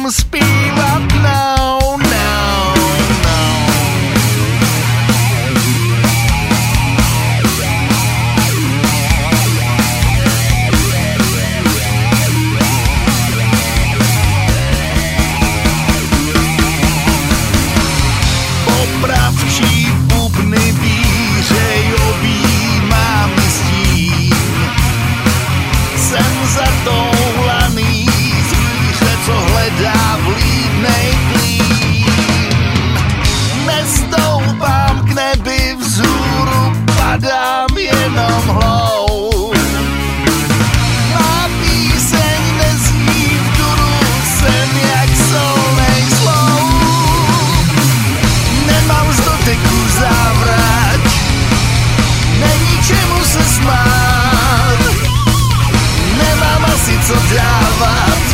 jenom zpívat no, no, no. Popravčí bubny vířej, objímám s tím. Jsem zatoulaný zvíře, co hledá vlídnej klín. Nestoupám k nebi vzhůru, padám jenom hloub. Má píseň nezní v duru, jsem jak solnej sloup. Nemám z doteku závrať, není čemu se smát. Nemám asi co dávat,